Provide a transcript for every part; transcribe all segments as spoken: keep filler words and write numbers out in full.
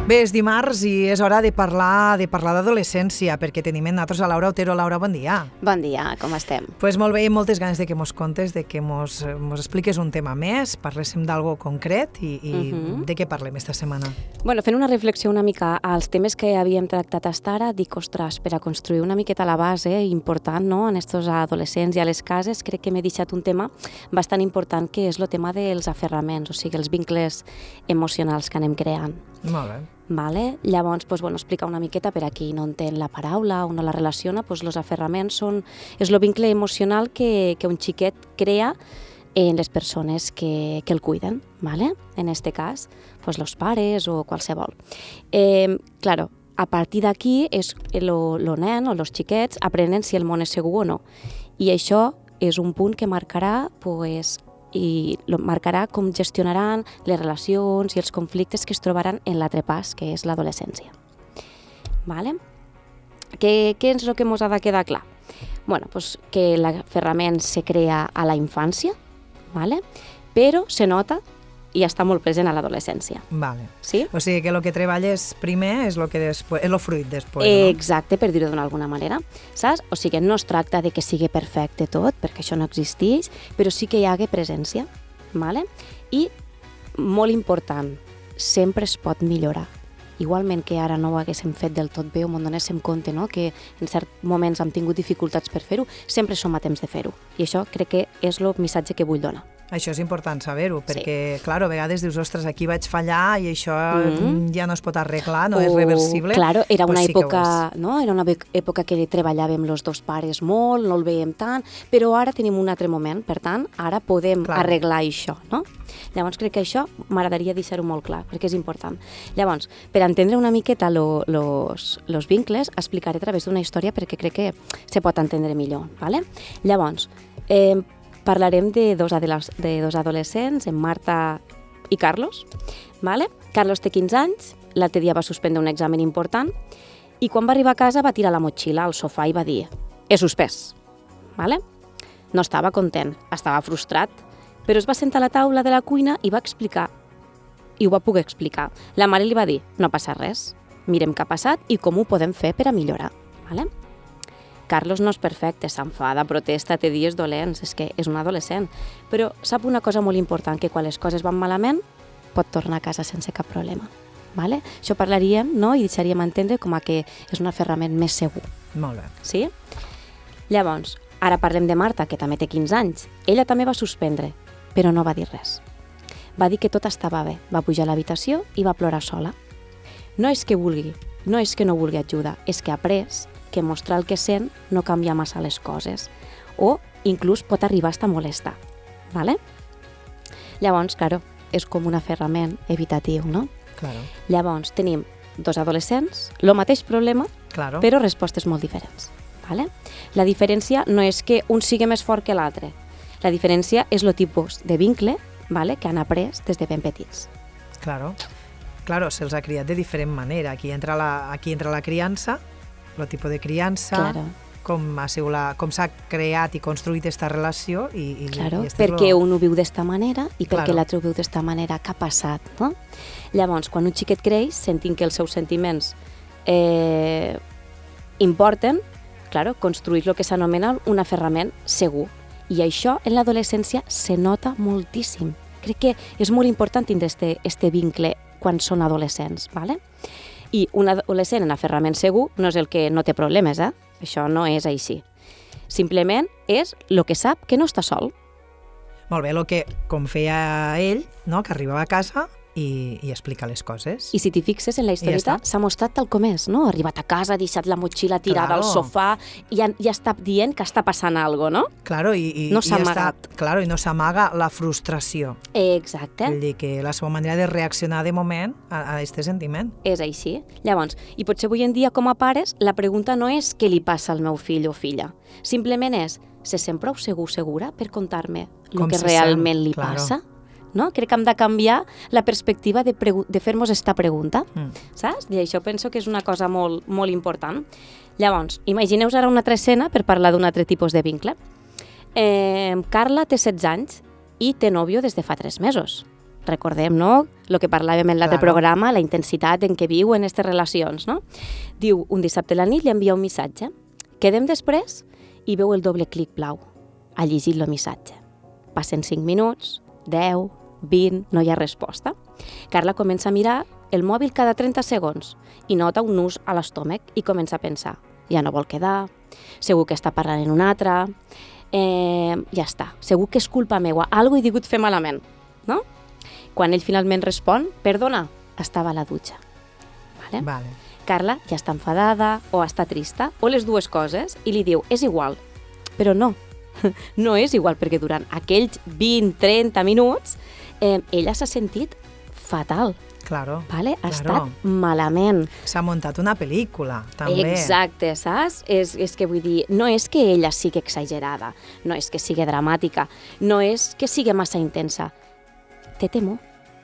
Bé, és dimarts i és hora de parlar de parlar d'adolescència, perquè tenim en nosaltres a Laura Otero. Laura, bon dia. Bon dia, com estem? Doncs pues molt bé, moltes ganes de que mos contes, de que mos, mos expliques un tema més, parléssim d'algo concret i, i uh-huh. de què parlem esta setmana. Bueno, fent una reflexió una mica als temes que havíem tractat fins ara, dic, ostres, per a construir una miqueta la base important, no?, en estos adolescents i a les cases, crec que m'he deixat un tema bastant important, que és el tema dels aferraments, o sigui, els vincles emocionals que anem creant. Molt bé. Vale? Llavors, pues, bueno, explicar una miqueta per a qui no entén la paraula o no la relaciona, pues, els aferraments són, és el vincle emocional que, que un xiquet crea en les persones que, que el cuiden, ¿vale? En este cas, pues, los pares o qualsevol. Eh, claro, a partir d'aquí, és lo, lo nen o els xiquets aprenen si el món és segur o no. I això és un punt que marcarà, pues, i marcarà com gestionaran les relacions i els conflictes que es trobaran en l'altre pas, que és l'adolescència. Vale? Què, què és el que ens ha de quedar clar? Bueno, pues que l'aferrament se crea a la infància, vale? Però se nota i està molt present a l'adolescència. Vale. Sí? O sigui que el que treballes primer és el que després, és el fruit després, eh, no? Exacte, per dir-ho d'alguna manera. Saps? O sigui, no es tracta de que sigui perfecte tot, perquè això no existeix, però sí que hi hagi presència. Vale? I, molt important, sempre es pot millorar. Igualment que ara no ho haguéssim fet del tot bé o m'ho donéssim compte, no?, que en certs moments hem tingut dificultats per fer-ho, sempre som a temps de fer-ho. I això crec que és el missatge que vull donar. Això és important saber-ho, perquè, sí. clar, a vegades dius, ostres, aquí vaig fallar i això mm-hmm. ja no es pot arreglar, no o, és reversible. Claro, era una, pues sí època, no? Era una època que treballàvem els dos pares molt, no el veiem tant, però ara tenim un altre moment, per tant, ara podem clar. arreglar això, no? Llavors crec que això m'agradaria deixar-ho molt clar, perquè és important. Llavors, per entendre una miqueta lo, los, los vincles, explicaré a través d'una història perquè crec que se pot entendre millor, ¿vale? Llavors, eh, parlarem de dos, de dos adolescents, en Marta i Carlos. Vale? Carlos té quinze anys, l'altre dia va suspendre un examen important i quan va arribar a casa va tirar la motxilla al sofà i va dir «He suspès». Vale? No estava content, estava frustrat, però es va sentar a la taula de la cuina i va explicar, i ho va poder explicar. La mare li va dir «No passa res, mirem què ha passat i com ho podem fer per a millorar». Vale? Carlos no és perfecte, s'enfada, protesta, té dies dolents, és que és un adolescent. Però sap una cosa molt important, que quan les coses van malament, pot tornar a casa sense cap problema. Vale? Això parlaríem, no?, i deixaríem entendre com a que és un aferrament més segur. Molt bé. Sí? Llavors, ara parlem de Marta, que també té quinze anys. Ella també va suspendre, però no va dir res. Va dir que tot estava bé, va pujar a l'habitació i va plorar sola. No és que vulgui, no és que no vulgui ajuda, és que ha après que mostrar el que sent no canvia massa les coses o inclús pot arribar a estar molestar. Vale? Llavors, claro, és com un aferrament evitatiu, no? Claro. Llavors, tenim dos adolescents, el mateix problema, claro. però respostes molt diferents. Vale? La diferència no és que un sigui més fort que l'altre. La diferència és el tipus de vincle, vale, que han après des de ben petits. Claro. Claro, se'ls ha criat de diferent manera. Aquí entra la, aquí entra la criança, el tipus de criança, claro. com ha sigut la, com s'ha creat i construït aquesta relació. I, i, claro, i este perquè lo... un ho viu d'esta manera i perquè claro. l'altre ho viu d'esta manera, què ha passat, no? Llavors, quan un xiquet creix, sentint que els seus sentiments eh, importen, claro, construeix el que s'anomena un aferrament segur. I això en l'adolescència se nota moltíssim. Crec que és molt important tindre este, este vincle quan són adolescents, ¿vale? I un adolescent en aferrament segur no és el que no té problemes, eh? Això no és així. Simplement és el que sap que no està sol. Molt bé, el que, com feia ell, no?, que arribava a casa i, i explica les coses. I si t'hi fixes en la historieta, ja s'ha mostrat tal com és, no? Ha arribat a casa, ha deixat la motxilla tirada claro. al sofà i ja, ja està dient que està passant alguna cosa, no? Claro, i, i, no s'ha i amagat. Està, claro, i no s'amaga la frustració. Exacte. Vull dir que la seva manera de reaccionar de moment a aquest sentiment. És així. Llavors, i potser avui en dia com a pares, la pregunta no és què li passa al meu fill o filla. Simplement és, se sent prou segur, segura per contar-me el que realment li claro. passa? No? Crec que hem de canviar la perspectiva de, de fer-nos esta pregunta, mm. saps? I això penso que és una cosa molt, molt important. Llavors, imagineu ara una altra escena per parlar d'un altre tipus de vincle. Eh, Carla té setze anys i té nòvio des de fa tres mesos. recordem, no?, el que parlàvem en l'altre Claro. programa, la intensitat en què viuen aquestes relacions, no? Diu, un dissabte a la nit li envia un missatge. Quedem després i veu el doble clic blau. Ha llegit el missatge. Passen cinc minuts, deu, vint, no hi ha resposta. Carla comença a mirar el mòbil cada trenta segons i nota un nus a l'estómac i comença a pensar, ja no vol quedar, segur que està parlant en un altre, eh, ja està, segur que és culpa meua, algo he digut fer malament, no? Quan ell finalment respon, perdona, estava a la dutxa. Vale? Vale. Carla ja està enfadada o està trista, o les dues coses, i li diu, és igual. Però no, no és igual, perquè durant aquells vint a trenta minuts eh, ella s'ha sentit fatal. Claro, Vale? Ha claro. estat malament. S'ha muntat una pel·lícula, també. Exacte, saps? És, és que vull dir, no és que ella sigui exagerada, no és que sigui dramàtica, no és que sigui massa intensa. Té temor.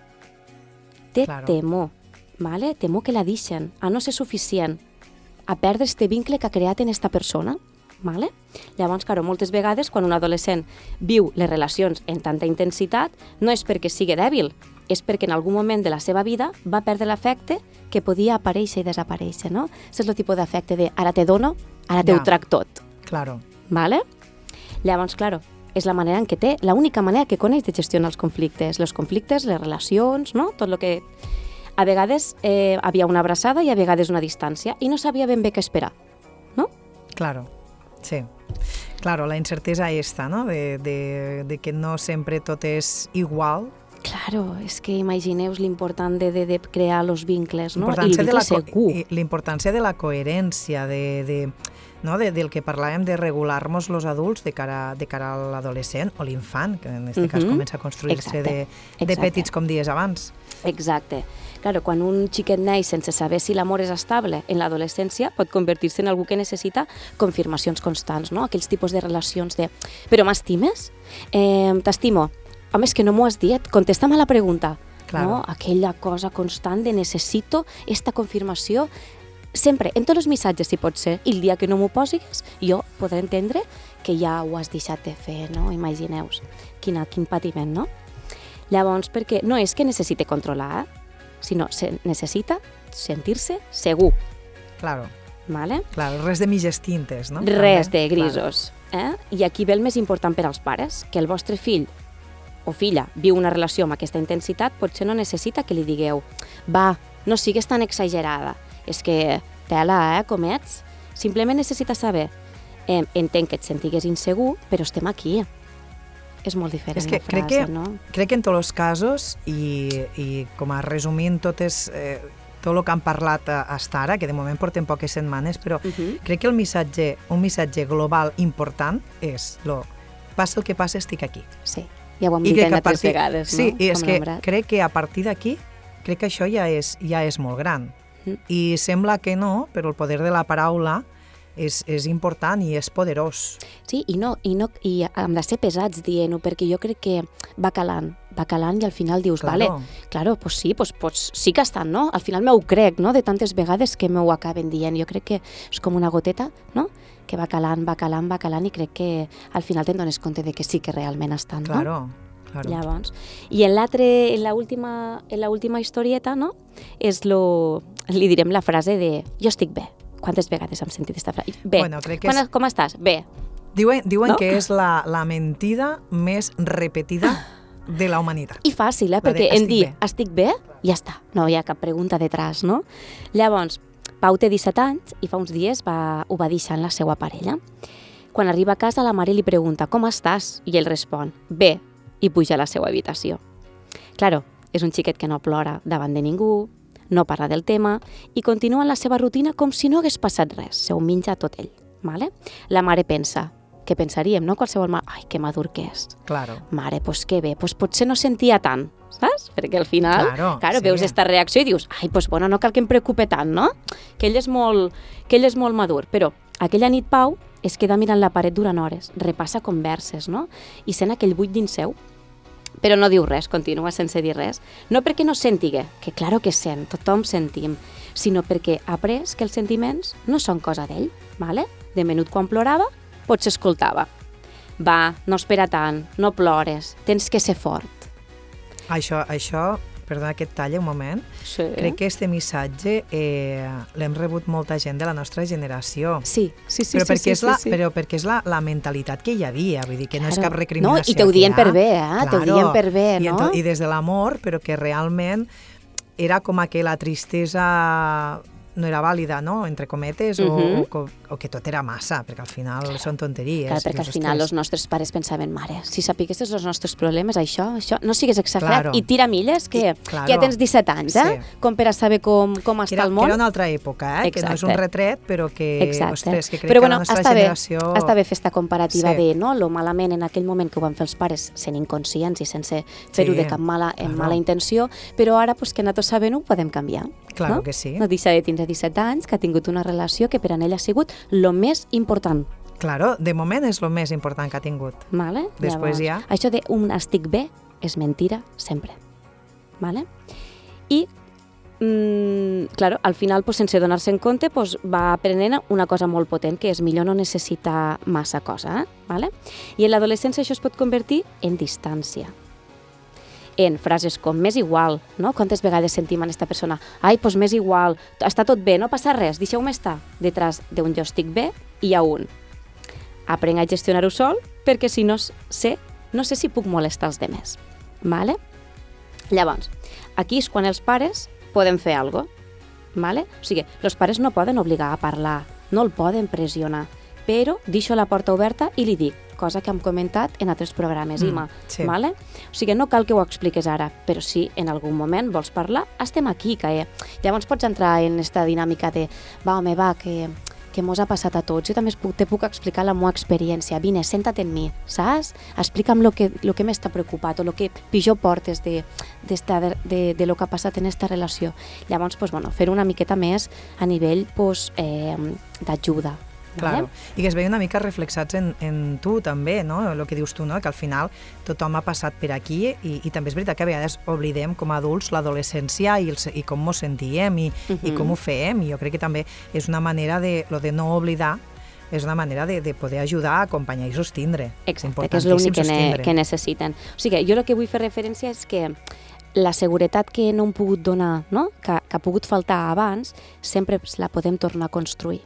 Té Claro. temor, vale? Temor que la deixen, a no ser suficient, a perdre este vincle que ha creat en esta persona. Vale? Llavors, claro, moltes vegades, quan un adolescent viu les relacions en tanta intensitat, no és perquè sigui dèbil, és perquè en algun moment de la seva vida va perdre l'afecte que podia aparèixer i desaparèixer, no? És el tipus d'afecte de ara te dono, ara te Ja. ho trac tot. Claro. Vale? Llavors, claro, és la manera en què té, l'única manera que coneix de gestionar els conflictes, els conflictes, les relacions, no? Tot el que... A vegades eh, havia una abraçada i a vegades una distància i no sabia ben bé què esperar, no? Claro, sí. Claro, la incertesa esta, ¿no? De, de, de que no sempre tot és igual. Claro, és que imagineu l'important de, de, de crear els vincles, no? I el L'importància de vincle la co- segur. i l'importància de la coherència, de, de, no? de, del que parlàvem de regular-nos els adults de cara, de cara a l'adolescent o l'infant, que en aquest cas Mhm. comença a construir-se Exacte, de, de exacte. petits, com dies abans. Exacte. Claro, quan un xiquet neix sense saber si l'amor és estable en l'adolescència, pot convertir-se en algú que necessita confirmacions constants, no? Aquells tipus de relacions de «però m'estimes? Eh, T'estimo? Home, és que no m'ho has dit, contesta'm a la pregunta». Claro. No? Aquella cosa constant de necessito esta confirmació sempre, en tots els missatges, si pot ser, i el dia que no m'ho posis, jo podré entendre que ja ho has deixat de fer, no? Imagineu-vos, quin, quin patiment, no? Llavors, perquè no és que necessite controlar, eh? sinó se necessita sentir-se segur, Claro, ¿vale? claro, res de mitges tintes, no? Res També, de grisos. Eh? I aquí ve el més important per als pares, que el vostre fill o filla viu una relació amb aquesta intensitat, potser no necessita que li digueu va, no sigues tan exagerada, és que tela, eh, com ets. Simplement necessita saber, eh, entenc que et sentigues insegur, però estem aquí. És molt diferent És que la frase, crec que, no? crec que en tots els casos, i, i com a resumint totes, eh, tot el que han parlat fins ara, que de moment portem poques setmanes, però Uh -huh. crec que el missatge, un missatge global important és lo, passa el que passa, estic aquí. Sí, ja ho hem I dit crec que a altres partir, vegades, sí, no? i és Com que l'ombrat. crec que a partir d'aquí, crec que això ja és, ja és molt gran. Mm. I sembla que no, però el poder de la paraula és, és important i és poderós. Sí, i, no, i, no, i hem de ser pesats dient-ho, perquè jo crec que va calant, va calant i al final dius, Claro. vale, claro, pues sí, pues, pues sí que estan, no? Al final m'ho crec, no?, de tantes vegades que m'ho acaben dient. Jo crec que és com una goteta, no?, que va calant, va calant, va calant i crec que al final te'n dones compte de que sí que realment estan, no? Claro, claro. Llavors, i en l'altre, en l'última en l'última historieta, no?, és lo, li direm la frase de jo estic bé. Quantes vegades hem sentit aquesta frase? Bé. Bueno, crec que Quan, és- com estàs? Bé. Diuen, diuen No? que és la, la mentida més repetida de la humanitat. I fàcil, eh? La de Perquè en estic dir bé. estic bé, ja està. No hi ha cap pregunta detrás, no? Llavors, Pau té disset anys i fa uns dies va, ho va deixar en la seva parella. Quan arriba a casa, la mare li pregunta com estàs? I ell respon, bé, i puja a la seva habitació. Claro, és un xiquet que no plora davant de ningú, no parla del tema i continua en la seva rutina com si no hagués passat res, se ho menja tot ell. Vale? La mare pensa, què pensaríem, no? Qualsevol mare, ai, que madur que és. Claro. Mare, doncs que bé, doncs potser no sentia tant, saps? Perquè al final, Claro, claro, sí. veus esta reacció i dius, ai, doncs bueno, no cal que em preocupe tant, no? Que ell és molt, que ell és molt madur. Però aquella nit Pau es queda mirant la paret durant hores, repassa converses, no? I sent aquell buit dins seu, però no diu res, continua sense dir res. No perquè no sentigue, que claro que sent, tothom sentim, sinó perquè ha après que els sentiments no són cosa d'ell, ¿vale? De menut quan plorava, potser escoltava. Va, no espera tant, no plores, tens que ser fort. Això, això perdona que et talle un moment, sí. crec que este missatge eh, l'hem rebut molta gent de la nostra generació. Sí, sí, sí. Però sí, perquè sí, és, la, sí, sí. Però perquè és la, la mentalitat que hi havia, vull dir que no claro. és cap recriminació. No, i t'ho dient per bé, eh? Claro. T'ho dient per bé, I, no? ento, I des de l'amor, però que realment era com que la tristesa no era vàlida, no?, entre cometes, uh-huh. o, o, o que tot era massa, perquè al final són tonteries. Clar, perquè al final els nostres pares pensaven, mare, si sapiguessis els nostres problemes, això, això, no sigues exagerat, claro. i tira milles, que, I, claro. que ja tens disset anys, eh? Sí. Com per a saber com, com està era, el món. Que era una altra època, eh? Exacte. Que no és un retret, però que, Exacte. Ostres, que crec però, bueno, que la nostra està generació... Bé, està bé fer esta comparativa sí. de, no?, lo malament en aquell moment que ho van fer els pares, sent inconscients i sense fer-ho sí. de cap mala, en claro. mala intenció, però ara, pues, que nosaltres sabem, ho podem canviar. Claro no? que sí. No deixa de tindre disset anys, que ha tingut una relació que per a ell ha sigut lo més important. Claro, de moment és el més important que ha tingut. Vale? Després Llavors, ja... Això de un estic bé és mentira sempre. Vale? I, mm, claro, al final, pues, sense donar-se en compte, pues, va aprenent una cosa molt potent, que és millor no necessitar massa cosa. Eh? Vale? I en l'adolescència això es pot convertir en distància. En frases com m'és igual, no? Quantes vegades sentim a aquesta persona, ai, doncs m'és igual, està tot bé, no passa res, deixeu-me estar. Detrás d'un jo estic bé hi ha un. Aprenc a gestionar-ho sol, perquè si no sé, no sé si puc molestar els demés. Vale? Llavors, aquí és quan els pares poden fer alguna cosa. Vale? O sigui, els pares no poden obligar a parlar, no el poden pressionar, però deixo la porta oberta i li dic, cosa que hem comentat en altres programes, mm, Ima. Sí. Vale? O sigui, no cal que ho expliques ara, però si en algun moment vols parlar, estem aquí, que llavors pots entrar en aquesta dinàmica de va, home, va, que, que mos ha passat a tots, jo també puc, te puc explicar la meva experiència, vine, senta't en mi, saps? Explica'm lo que, lo que m'està preocupat o lo que pitjor portes de, de, de, de lo que ha passat en aquesta relació. Llavors, pues, bueno, fer una miqueta més a nivell pues, eh, d'ajuda. Claro. I que es veia una mica reflexats en, en tu també, no? El que dius tu, no? Que al final tothom ha passat per aquí i, i també és veritat que a vegades oblidem com a adults l'adolescència i, el, i com ens sentíem i, uh-huh. i com ho fèiem, i jo crec que també és una manera de, lo de no oblidar, és una manera de, de poder ajudar, acompanyar i sostindre. Exacte, que és l'únic que, ne, que necessiten. O sigui, jo el que vull fer referència és que la seguretat que no hem pogut donar, no? que, que ha pogut faltar abans, sempre la podem tornar a construir.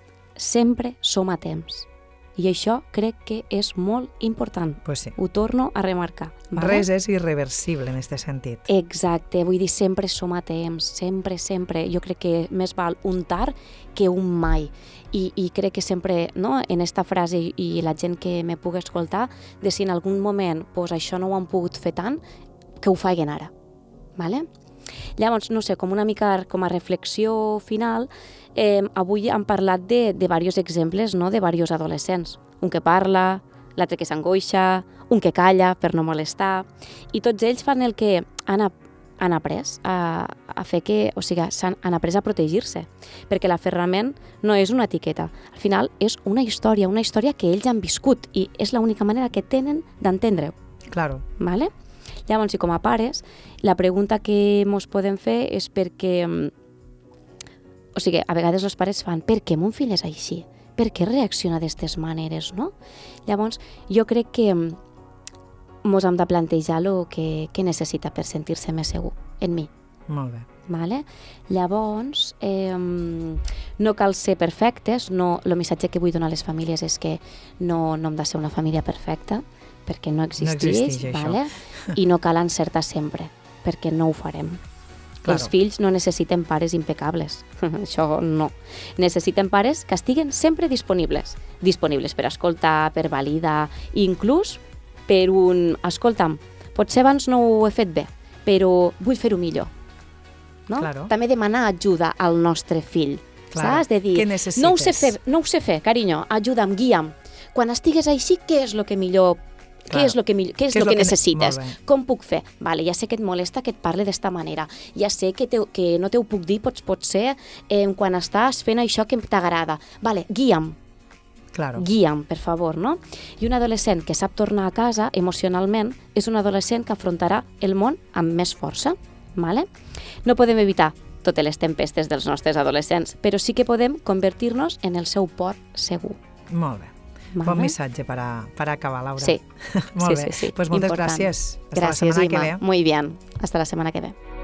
Sempre som a temps. I això crec que és molt important. Pues sí. Ho torno a remarcar. Vale? Res és irreversible en aquest sentit. Exacte, vull dir, sempre som a temps, sempre, sempre. Jo crec que més val un tard que un mai. I, i crec que sempre, no, en esta frase i la gent que me pugui escoltar, de si en algun moment pues, això no ho han pogut fer tant, que ho facin ara. Vale? Llavors, no sé, com una mica com a reflexió final, eh, avui hem parlat de, de diversos exemples, no?, de diversos adolescents. Un que parla, l'altre que s'angoixa, un que calla per no molestar, i tots ells fan el que han, han après a, a fer que, o sigui, s'han, han après a protegir-se, perquè l'aferrament no és una etiqueta, al final és una història, una història que ells han viscut i és l'única manera que tenen d'entendre-ho. Claro. Vale? Llavors, i com a pares, la pregunta que ens podem fer és perquè, o sigui, a vegades els pares fan, per què mon fill és així? Per què reacciona d'aquestes maneres, no? Llavors, jo crec que ens hem de plantejar el que, que necessita per sentir-se més segur en mi. Molt bé. Vale? Llavors, eh, no cal ser perfectes, no, el missatge que vull donar a les famílies és que no, no hem de ser una família perfecta, perquè no existeix, no existeix vale? I no cal encertar sempre, perquè no ho farem. Claro. Els fills no necessiten pares impecables, això no. Necessiten pares que estiguen sempre disponibles, disponibles per escoltar, per validar, inclús per un, escolta'm, potser abans no ho he fet bé, però vull fer-ho millor. No? Claro. També demanar ajuda al nostre fill, claro. saps? De dir, què necessites? No ho sé fer, no ho sé fer, carinyo, ajuda'm, guia'm. Quan estigues així, què és el que millor Què claro. és el que, què és què el que, que necessites? Ne... Com puc fer? Vale, ja sé que et molesta que et parli d'esta manera. Ja sé que, te, que no te ho puc dir, pots, pot ser eh, quan estàs fent això que t'agrada. Vale, guia'm. Claro. Guia'm, per favor, no? I un adolescent que sap tornar a casa emocionalment és un adolescent que afrontarà el món amb més força. Vale? No podem evitar totes les tempestes dels nostres adolescents, però sí que podem convertir-nos en el seu port segur. Molt bé. Vale. Bon missatge per, a, per acabar, Laura. Sí, Molt sí, bé. sí, sí. Pues moltes Important. gràcies. Hasta Gràcies, la setmana Ima. que ve. Muy bien. Hasta la setmana que ve.